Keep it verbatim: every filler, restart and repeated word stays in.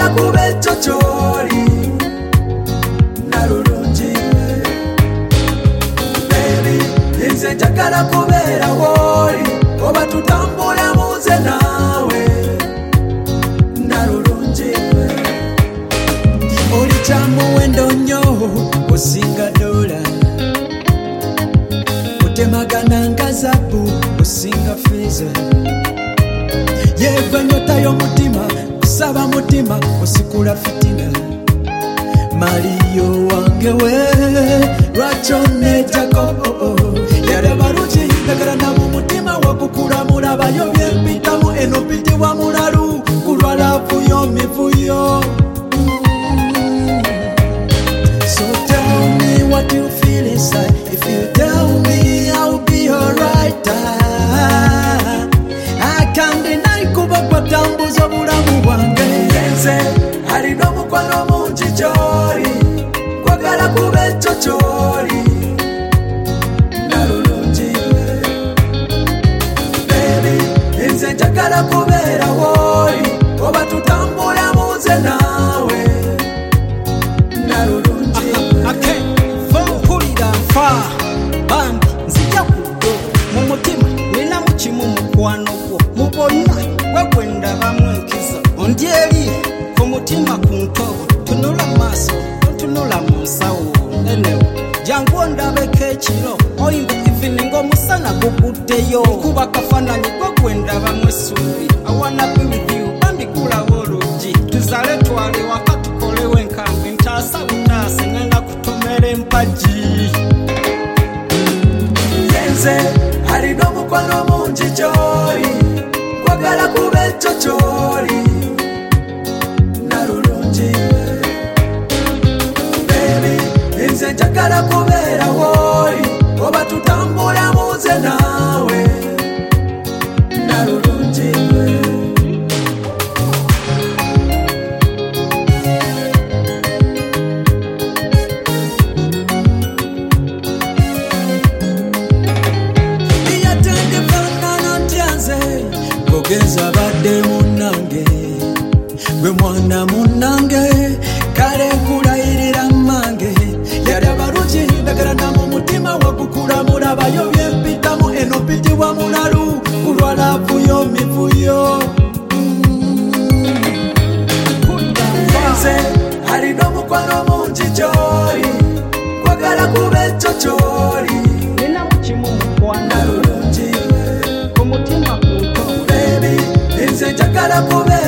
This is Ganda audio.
kwagala kuba ekyo ky'oli nalulungi baby nze njagala kubeera w'oli oba tutambule muze naawe nalulungi oli kyamuwendo nnyo osinga dola otemagana nga zabu osinga feza yeva nyota y'omutima kusaba mutima osikula fitina Mariyo wange we lwaki onneejako yali abalungi ndagala nabo mutima wakukula mulabayo byempitamu eno pitibwa mulalu kulwala vuyo mivuyo. So tell me what you feel inside. If you tell me I'll be alright. I can't deny kuba kwa tambuza bulamu bwange nze alina omukwano mungi gy'oli kwagala kuba ekyo ky'oli nalulungi baby nze njagala kubeera w'oli oba tutambule muze naawe nalulungi mpulira nfa bambi nzija kuddo mu mutima nina mu kimu mukwano gwo mu bonna gwe gwe ndabamu enkizo ondi eri ku mutima ku ntobo tunula maaso tunula mu nsawo enewo jangu ondabeko ekiro oyinza evening omusana guguddeyo kuba kafaananyi gwe gwe ndabamu essuubi I wanna be with you bambi gulawo oluggi tuzale twale waka tukolewo enkambi ntaasa butaase ngenda kutomera empagi nze alina omukwano mungi gy'oli kwagala kuba ekyo ky'oli nalulungi baby nze njagala kubeera w'oli oba tutambule muze naawe nalulungi Geza badde munange gwe mwana munange kale kulayirira mange yali abalungi ndagala namu mutima wakukula mulabayo byempitamu eno pitibwa mulalu kulwala vuyo mivuyo nze alina omukwano mungi gy'oli kwagala kuba ekyo ky'oli nina mu kimu mukwano nalulungi ku mutima ku ntobo nze njagala kubeera